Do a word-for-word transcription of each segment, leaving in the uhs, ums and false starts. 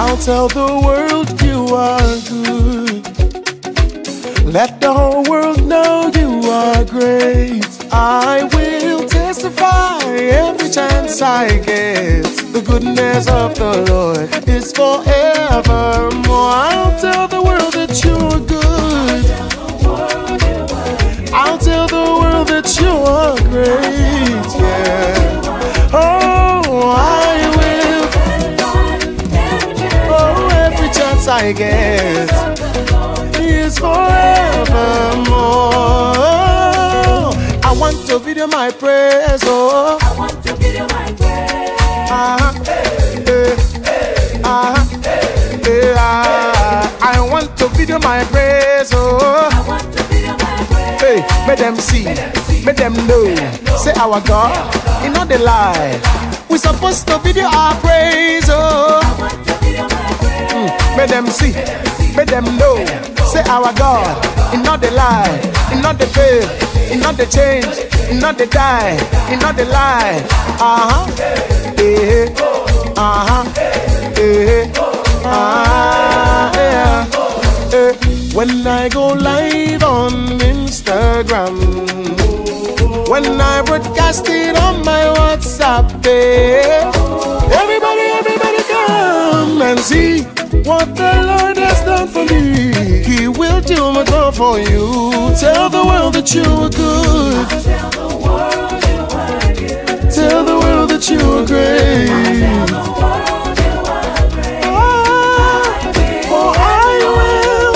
I'll tell the world you are good. Let the whole world know you are great. I will testify every chance I get. The goodness of the Lord is forevermore. I'll tell the world that you are good. I'll tell the world that you are great. Yeah. Oh, I will. Oh, every chance I get is forevermore. I want to video my praise, oh. I want to video my praise. Uh-huh. Hey, hey, uh-huh. Hey, uh, I want to video my praise, oh. I want to video my praise. Hey, make them see, make them know. Say our God, you know the lie. We supposed to video our praise, oh. I want to video my praise. Mm, make them see, make them know. Say our God, you know the lie, you know the fail. It's not the change, it's not the die, it's not the lie. Uh-huh, eh, uh-huh, eh, uh-huh, yeah. Eh. When I go live on Instagram, when I broadcast it on my WhatsApp, eh, everybody, everybody come and see what the Lord has done for me. He will do much more for you. Tell the world that you are good. Tell the world you are good. Tell the world that you are great. Tell the world you are great. Oh, for I will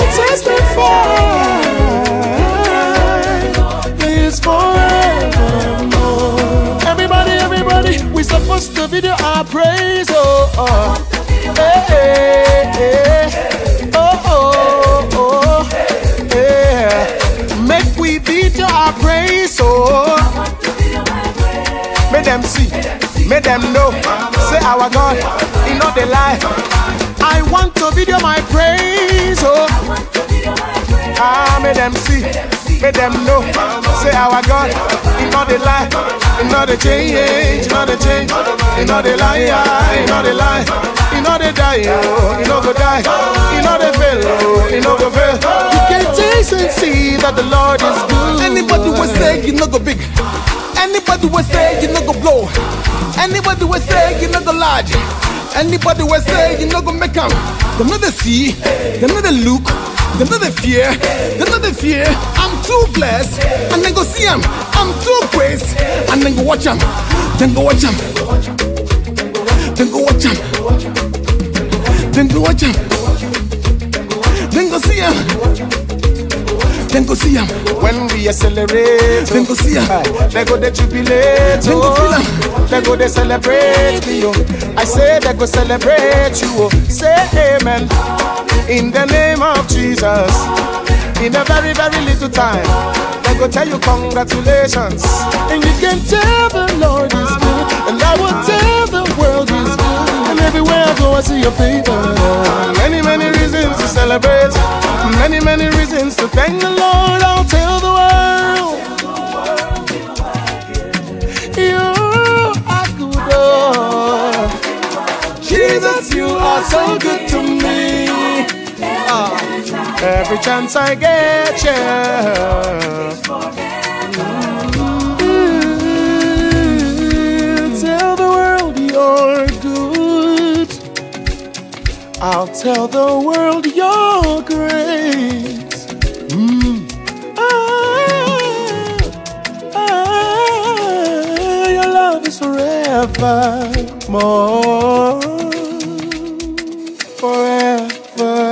testify. It's forevermore. Everybody, everybody, we're supposed to video our praise. Oh, oh. Hey, hey, hey. Oh, oh, oh. Yeah. Make we video our praise. Oh, make them see, make them know. Say our God, you know the lie. I want to video my praise. Oh, ah, make them see, make them know. Say our God, you know the lie, you know the change, you know the change, you know the lie, you know the lie. You know they die, oh, you know go die. You know they fail, oh, you know go fail. You can taste and see that the Lord is good. Anybody will say you know go big. Anybody will say you know go blow. Anybody will say you know go large. Anybody will say you know go make them. They know they see, they know they look, they know they fear, they know they fear. I'm too blessed, and then go see them. I'm too praised, and then go watch them. Then go watch them. Then go watch them. Then go watch him. Then go see him. Then go see him. When we accelerate, then go see him. They go they jubilate. Then go feel him. They go they celebrate me. Oh. I say they go celebrate you. Oh. Say amen. In the name of Jesus. In a very very little time, they go tell you congratulations. And you can tell the Lord is good, and I will tell the world is good. And everywhere I go I see your favor. Many many reasons to celebrate, many many reasons to thank the Lord. I'll tell the world you are good. Oh, Jesus, you are so good to me. Oh, every chance I get, yeah. Mm, tell the world you're good. I'll tell the world you're great. Mm. Ah, ah, your love is forever more, forever.